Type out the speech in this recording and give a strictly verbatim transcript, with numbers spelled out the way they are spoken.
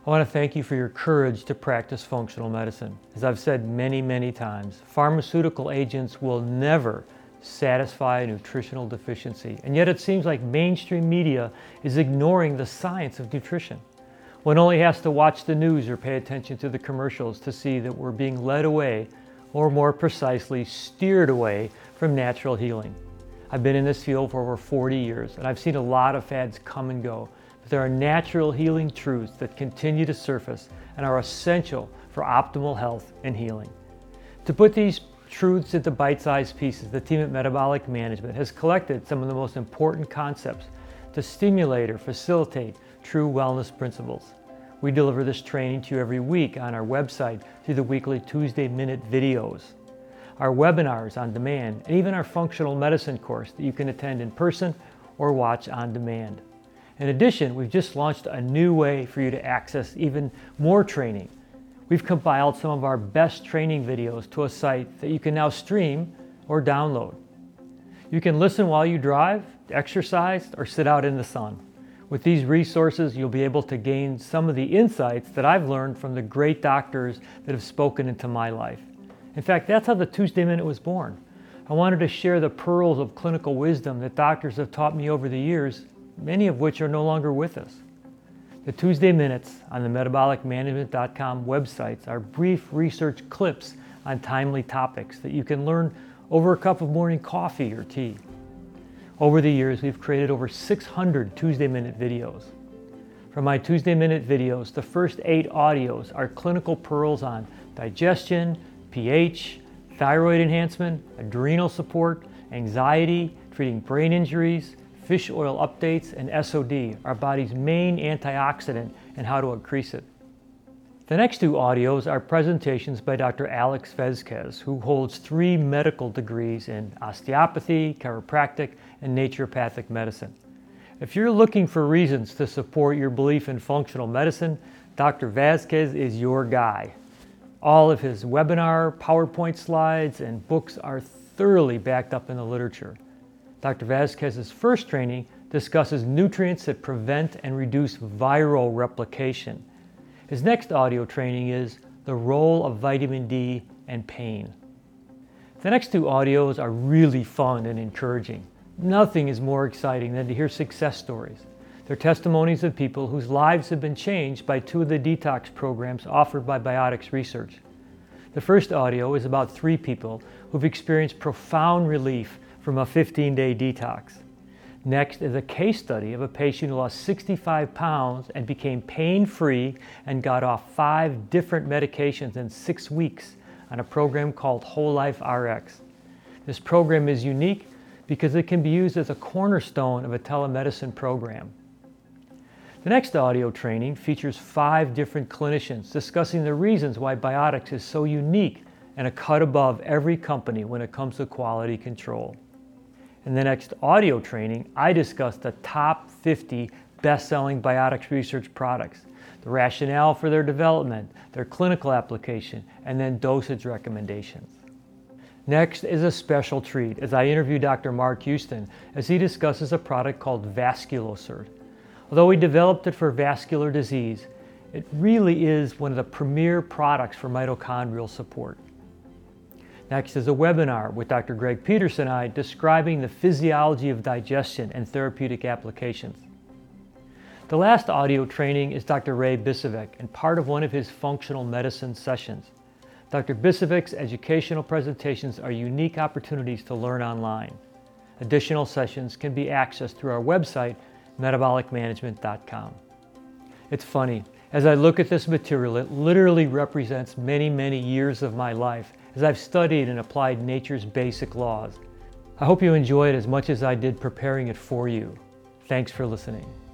I want to thank you for your courage to practice functional medicine. As I've said many, many times, pharmaceutical agents will never satisfy a nutritional deficiency, and yet it seems like mainstream media is ignoring the science of nutrition. One only has to watch the news or pay attention to the commercials to see that we're being led away, or more precisely, steered away from natural healing. I've been in this field for over forty years, and I've seen a lot of fads come and go. But there are natural healing truths that continue to surface and are essential for optimal health and healing. To put these truths into bite-sized pieces, the team at Metabolic Management has collected some of the most important concepts to stimulate or facilitate true wellness principles. We deliver this training to you every week on our website through the weekly Tuesday Minute videos, our webinars on demand, and even our functional medicine course that you can attend in person or watch on demand. In addition, we've just launched a new way for you to access even more training. We've compiled some of our best training videos to a site that you can now stream or download. You can listen while you drive, exercise, or sit out in the sun. With these resources, you'll be able to gain some of the insights that I've learned from the great doctors that have spoken into my life. In fact, that's how the Tuesday Minute was born. I wanted to share the pearls of clinical wisdom that doctors have taught me over the years, many of which are no longer with us. The Tuesday Minutes on the metabolic management dot com websites are brief research clips on timely topics that you can learn over a cup of morning coffee or tea. Over the years, we've created over six hundred Tuesday Minute videos. From my Tuesday Minute videos, the first eight audios are clinical pearls on digestion, pH, thyroid enhancement, adrenal support, anxiety, treating brain injuries, fish oil updates, and S O D, our body's main antioxidant, and how to increase it. The next two audios are presentations by Doctor Alex Vezquez, who holds three medical degrees in osteopathy, chiropractic, and naturopathic medicine. If you're looking for reasons to support your belief in functional medicine, Doctor Vezquez is your guy. All of his webinar, PowerPoint slides, and books are thoroughly backed up in the literature. Doctor Vezquez's first training discusses nutrients that prevent and reduce viral replication. His next audio training is the role of vitamin D and pain. The next two audios are really fun and encouraging. Nothing is more exciting than to hear success stories. They're testimonies of people whose lives have been changed by two of the detox programs offered by Biotics Research. The first audio is about three people who've experienced profound relief from a fifteen-day detox. Next is a case study of a patient who lost sixty-five pounds and became pain-free and got off five different medications in six weeks on a program called Whole Life R X. This program is unique because it can be used as a cornerstone of a telemedicine program. The next audio training features five different clinicians discussing the reasons why Biotics is so unique and a cut above every company when it comes to quality control. In the next audio training, I discuss the top fifty best-selling Biotics Research products, the rationale for their development, their clinical application, and then dosage recommendations. Next is a special treat as I interview Doctor Mark Houston as he discusses a product called Vasculocert. Although we developed it for vascular disease, it really is one of the premier products for mitochondrial support. Next is a webinar with Doctor Greg Peterson and I describing the physiology of digestion and therapeutic applications. The last audio training is Doctor Ray Bisovic and part of one of his functional medicine sessions. Doctor Bisovic's educational presentations are unique opportunities to learn online. Additional sessions can be accessed through our website, metabolic management dot com. It's funny, as I look at this material, it literally represents many, many years of my life as I've studied and applied nature's basic laws. I hope you enjoy it as much as I did preparing it for you. Thanks for listening.